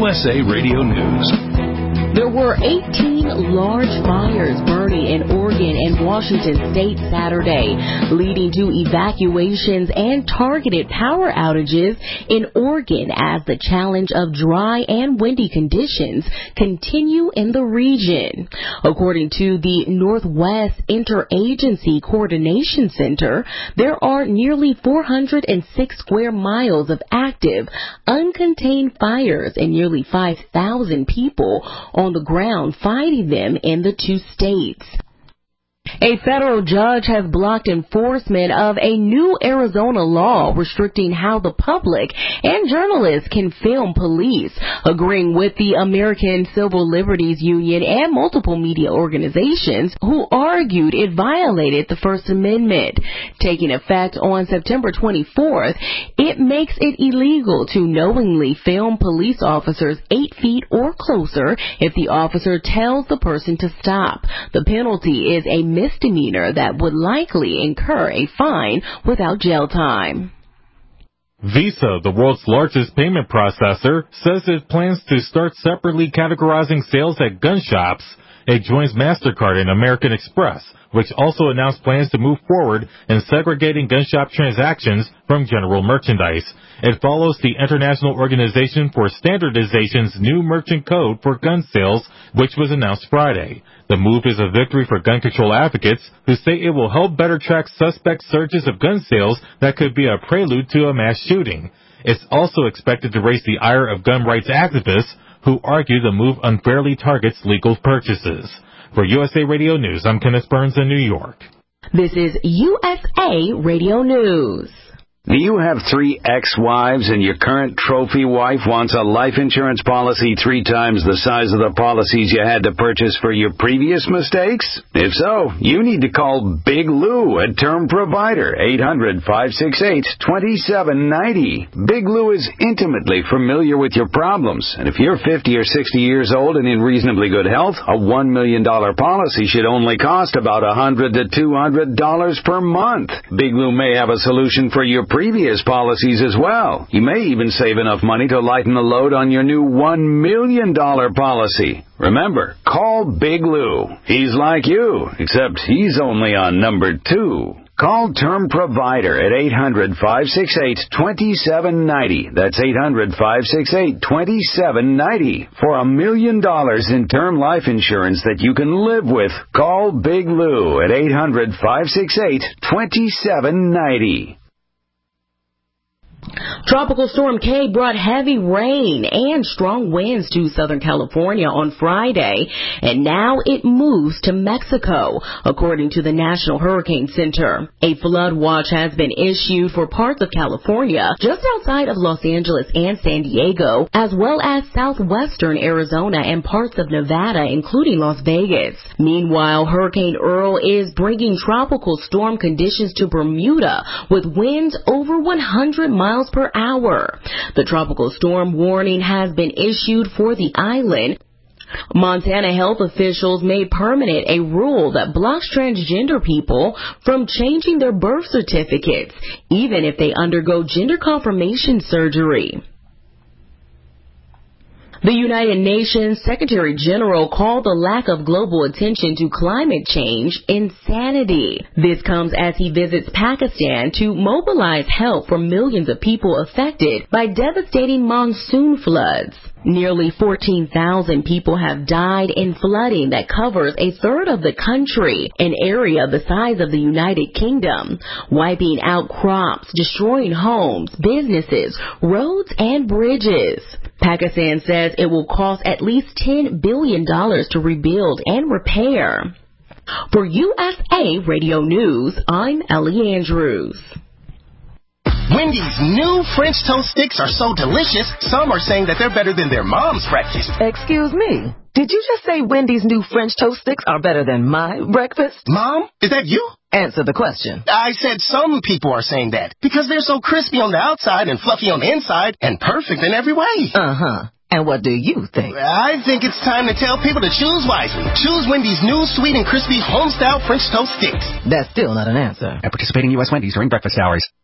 USA Radio News. There were 18 large fires burning in Oregon and Washington State Saturday, leading to evacuations and targeted power outages in Oregon as the challenge of dry and windy conditions continue in the region. According to the Northwest Interagency Coordination Center, there are nearly 406 square miles of active, uncontained fires and nearly 5,000 people on the ground fighting them in the two states. A federal judge has blocked enforcement of a new Arizona law restricting how the public and journalists can film police, agreeing with the American Civil Liberties Union and multiple media organizations who argued it violated the First Amendment. Taking effect on September 24th, it makes it illegal to knowingly film police officers 8 feet or closer if the officer tells the person to stop. The penalty is a misdemeanor that would likely incur a fine without jail time. Visa, the world's largest payment processor, says it plans to start separately categorizing sales at gun shops. It joins MasterCard and American Express, which also announced plans to move forward in segregating gun shop transactions from general merchandise. It follows the International Organization for Standardization's new merchant code for gun sales, which was announced Friday. The move is a victory for gun control advocates who say it will help better track suspect surges of gun sales that could be a prelude to a mass shooting. It's also expected to raise the ire of gun rights activists who argue the move unfairly targets legal purchases. For USA Radio News, I'm Kenneth Burns in New York. This is USA Radio News. Do you have 3 ex-wives and your current trophy wife wants a life insurance policy 3 times the size of the policies you had to purchase for your previous mistakes? If so, you need to call Big Lou at Term Provider, 800-568-2790. Big Lou is intimately familiar with your problems, and if you're 50 or 60 years old and in reasonably good health, a $1 million policy should only cost about $100 to $200 per month. Big Lou may have a solution for your previous policies as well. You may even save enough money to lighten the load on your new $1 million policy. Remember, call Big Lou. He's like you, except he's only on number 2. Call Term Provider at 800-568-2790. That's 800-568-2790 for $1 million in term life insurance that you can live with. Call Big Lou at 800-568-2790. Tropical Storm K brought heavy rain and strong winds to Southern California on Friday, and now it moves to Mexico, according to the National Hurricane Center. A flood watch has been issued for parts of California just outside of Los Angeles and San Diego, as well as southwestern Arizona and parts of Nevada, including Las Vegas. Meanwhile, Hurricane Earl is bringing tropical storm conditions to Bermuda with winds over 100 miles per hour. The tropical storm warning has been issued for the island. Montana health officials made permanent a rule that blocks transgender people from changing their birth certificates, even if they undergo gender confirmation surgery. The United Nations Secretary General called the lack of global attention to climate change insanity. This comes as he visits Pakistan to mobilize help for millions of people affected by devastating monsoon floods. Nearly 14,000 people have died in flooding that covers a third of the country, an area the size of the United Kingdom, wiping out crops, destroying homes, businesses, roads, and bridges. Pakistan says it will cost at least $10 billion to rebuild and repair. For USA Radio News, I'm Ellie Andrews. Wendy's new French toast sticks are so delicious, some are saying that they're better than their mom's breakfast. Excuse me, did you just say Wendy's new French toast sticks are better than my breakfast? Mom, is that you? Answer the question. I said some people are saying that because they're so crispy on the outside and fluffy on the inside and perfect in every way. Uh-huh. And what do you think? I think it's time to tell people to choose wisely. Choose Wendy's new sweet and crispy home-style French toast sticks. That's still not an answer. At participating U.S. Wendy's during breakfast hours.